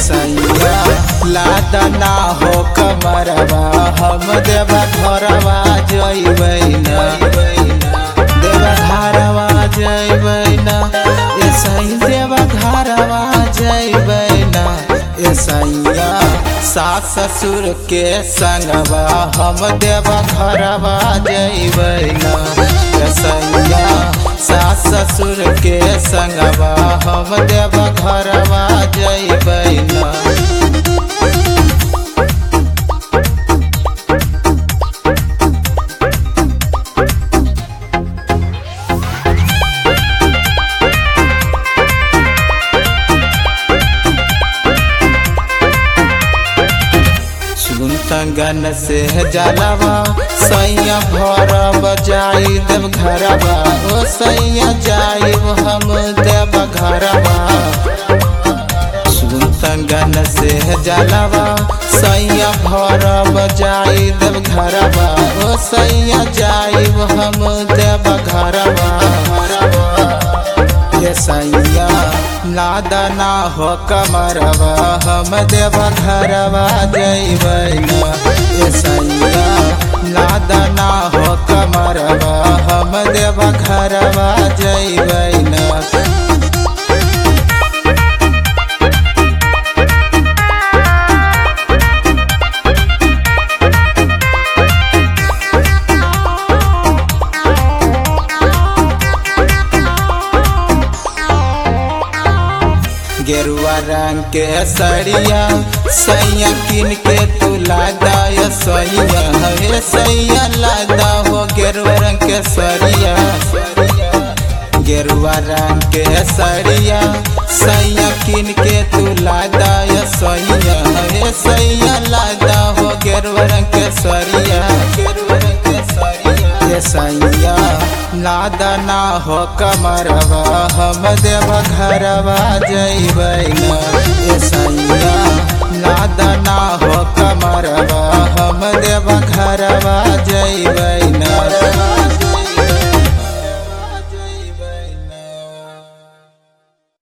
सैया लादा ना हो कमरवा हम देवा घरवा जइबै ना देवा घरवा जइबै ना ऐसई देवा घरवा जइबै ना ऐसैया सास ससुर के संगवा हम देवा घरवा जइबै ना ऐसैया सास ससुर के संगवा हम देवा घरवा जइबै ना। तंगन से जलवा सैया भर बजाई देव घरवा ओ सैया जाइब हम देव घरवा सुन तंगन से जलवा सैया भर बजाई देव घरवा ओ सैया जाइब हम देव घरवा ये सैया लादा ना हो कमरवा हम देवा घरवा जइबै ना ये सैया लादा ना हो कमरवा हम देवा घरवा जइबै ना। गेरुआ रंग के सड़िया सैया किन के तू लादा सैया हवे सैया लादा हो गेरुआ रंग के सड़िया गेरुआ रंग के सड़िया सैया किन के तू लादा सैया हवे सैया लादा हो गेरुआ रंग के सड़िया सैया लादा ना हो कमरवा हम देवा घरवा जइबै ना ये सैया लादा ना हो कमरवा हम देवा घरवा जइबै ना।